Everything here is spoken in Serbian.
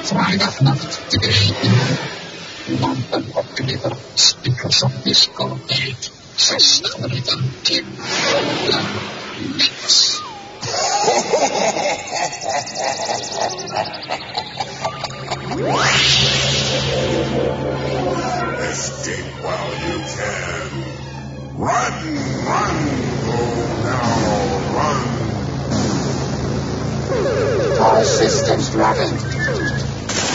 Vrijdagnacht 2 uur. Lampen opknipperd because of disco 8. 60 minuten Kim. Niks. Escape while you can. Run, run, go now, run. All systems running.